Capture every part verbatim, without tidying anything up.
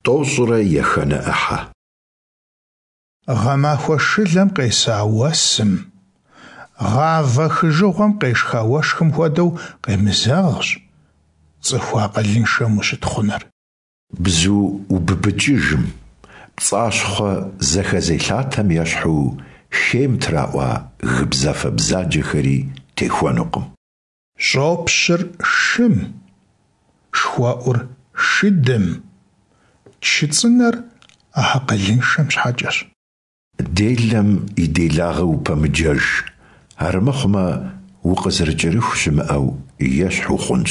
тӏощӏрэ ехэнэ ӏыхьэ. Гъэмахуэ шылэм къеса уэсым, гъавэ хыжыгъуэм къешха уэшхым хуэдэу къемызэгъщ цӏыху акъылыншэм ущытхъунэр. Бзу убыбыкӏыжым, пцӏащхъуэ зэхэзелъатэм ещхьу шейм траӏуа гыбзафэ бзаджэхэри техуэнукъым. Щӏопщыр шым, шхуэӏур шыдым, чыцӏынэр акъылыншэм щхьэкӏэщ. Делэм и делагъэ упэмыджэж, армыхъумэ укъызэрыкӏэрыху щымыӏэу ещхь ухъунщ.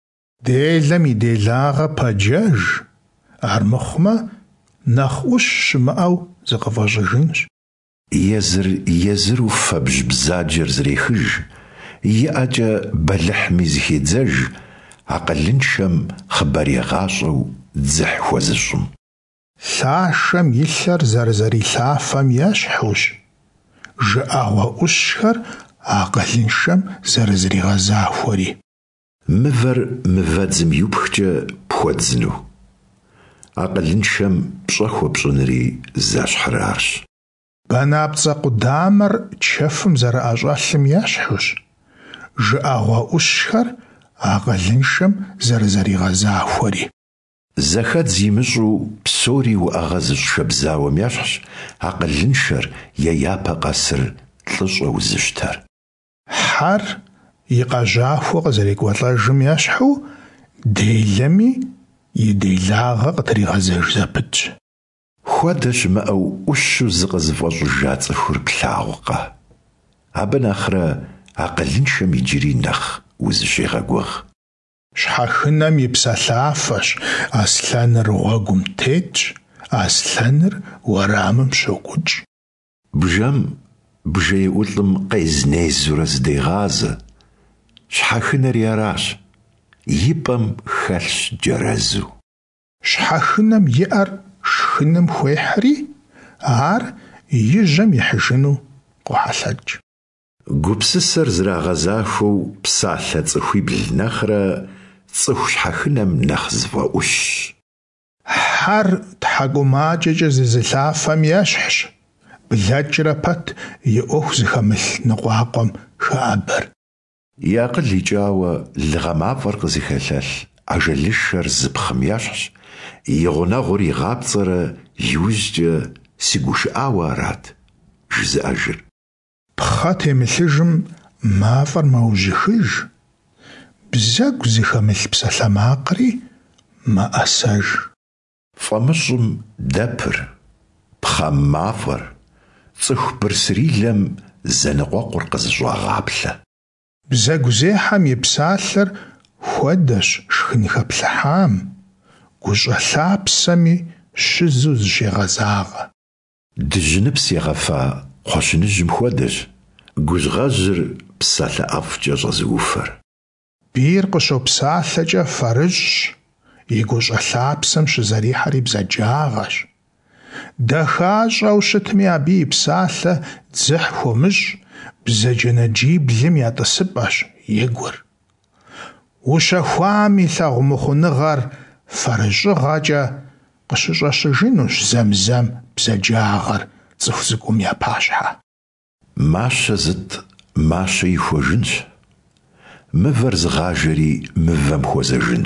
Делэм и делагъэ пэджэж, армыхъумэ нэхъ ӏущ щымыӏэу зыкъыфӏэщӏыжынщ. Езыр езыру фэбжь бзаджэр зрехыж, иӏэкӏэ бэлыхьми зыхедзэж, акъылыншэм хъыбар егъащӏэу дзыхь хуэзыщӏым. Лъашэм илъэр зэрызэрилъафэм ещхьущ, жыӏэгъуэ ӏущхэр акъылыншэм зэрызригъэзахуэри. Мывэр мывэдзым иупхкӏэ пхуэдзыну, акъылыншэм пщӏэ хуэпщӏынри зэщхьырарщ. Бэнапцӏэ къудамэр чэфым зэрыӏэщӏэлъым ещхьущ, жыӏэгъуэ ӏущхэр акъылыншэм зэрызэригъэзахуэри. Зэхэдз имыщӏу псори уӏэгъэ зыщӏхэбзауэм ещхьщ акъылыншэр е япэ къэсыр лӏыщӏэ узыщтэр. Хьэр и къэжьахуэ къызэрекӏуэлӏэжым ещхьу, делэми и делагъэ къытригъэзэж зэпытщ. Хуэдэ щымыӏэу ӏущу зыкъызыфӏэщӏыжа цӏыхур плъагъуркъэ? Абы нэхърэ акъылыншэм иджыри нэхъ узыщегъэгугъ. Щхьэхынэм и псэлъафэщ, аслъэныр гъуэгум тетщ, аслъэныр уэрамым щокӏукӏ. Бжэм бжеиӏулӏым къезнезурэ зыдегъазэ. Щхьэхынэри аращ, и пӏэм хэлъщ джэрэзу. Щхьэхынэм иӏэр шхыным хуехьри, ар ижьэм ихьыжыну къохьэлъэкӏ. Гупсысэр зрагъэзахуэу псалъэ цӏыхуибл нэхърэ цӏыху щхьэхынэм нэхъ зыфӏэӏущ. Хьэр тхьэкӏумаджэкӏэ зызылъафэм ещхьщ, блэкӏрэ пэт и ӏуэху зыхэмылъ ныкъуакъуэм хэӏэбэр. И акъыл икӏауэ лыгъэ мафӏэр къызыхэлъэлъ ажэлышэр зыпхъым ещхьщ, и гъунэгъур игъапцӏэрэ иужькӏэ си гушыӏауэ арат жызыӏэжыр. Пхъэ темылъыжым мафӏэр мэужьыхыж, бзэгу зыхэмылъ псалъэмакъри мэӏэсэж. Фӏамыщӏым дэпыр, пхъэм мафӏэр, цӏыху бырсырилэм зэныкъуэкъур къызыщӏагъаплъэ. Бзэгузехьэм и псалъэр хуэдэщ шхын хэплъыхьам, гущӏэ лъапсэми щызу зыщегъэзагъэ. Дыжьыныпс егъэфа кхъуэщыныжьым хуэдэщ гужьгъэжьыр псалъэ ӏэфӏкӏэ щӏэзыуфэр. Бийр къыщопсалъэкӏэ фэрыщӏщ, и гущӏэ лъапсэм щызэрихьэри бзаджагъэщ. Дахащӏэу щытми абы и псалъэ дзыхь хуомыщӏ, бзаджэнаджиблым я тӏысыпӏэщ и гур. Ущэхуам и лъагъумыхъуныгъэр фэрыщӏыгъэкӏэ къыщыщӏэщыжынущ зэм-зэм бзаджагъэр цӏыху цӏыкӏум япащхьэ. Мащэ зыт мащэ ихуэжынщ. Мывэр зыгъажэри мывэм хуэзэжынщ.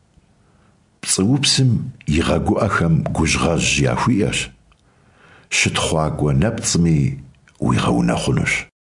Пцӏыупсым и гъэгуӏэхэм гужьгъэжь яхуиӏэщ. Щытхъуакӏуэ нэпцӏми уигъэунэхъунущ.